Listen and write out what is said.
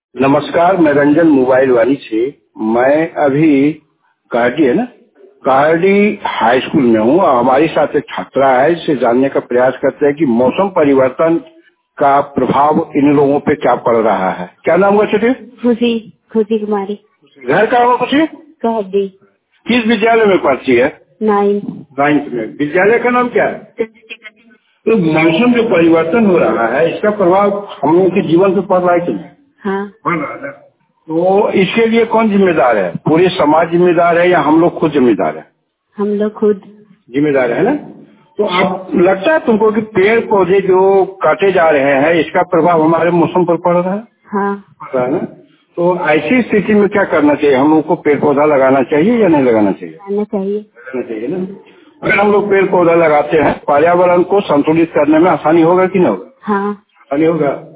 नमस्कार, मैं रंजन मोबाइल वाली से। मैं अभी काहडी है ना, काहडी हाई स्कूल में हूँ और हमारे साथ एक छात्रा है। इससे जानने का प्रयास करते हैं कि मौसम परिवर्तन का प्रभाव इन लोगों पे क्या पड़ रहा है। क्या नाम हुआ छोटे? खुशी। खुशी कुमारी। घर का हुआ खुशी? काहडी। किस विद्यालय में पढ़ती है? नाइन्थ में। विद्यालय का नाम क्या है? तो मौसम जो परिवर्तन हो रहा है, इसका प्रभाव हम लोगों के जीवन पे पड़ रहा है कि नहीं? हाँ। पड़ रहा है। तो इसके लिए कौन जिम्मेदार है? पूरे समाज जिम्मेदार है या हम लोग खुद जिम्मेदार है? हम लोग खुद जिम्मेदार है ना। तो आप लगता है तुमको कि पेड़ पौधे जो काटे जा रहे हैं, इसका प्रभाव हमारे मौसम पर पड़ रहा है? हाँ। पड़ रहा है ना। तो ऐसी स्थिति में क्या करना चाहिए? हम लोग को पेड़ पौधा लगाना चाहिए या नहीं लगाना चाहिए? लगाना चाहिए। लगाना चाहिए ना। अगर हम लोग पेड़ पौधा लगाते हैं, पर्यावरण को संतुलित करने में आसानी होगा कि नहीं होगा? हाँ। आसानी होगा।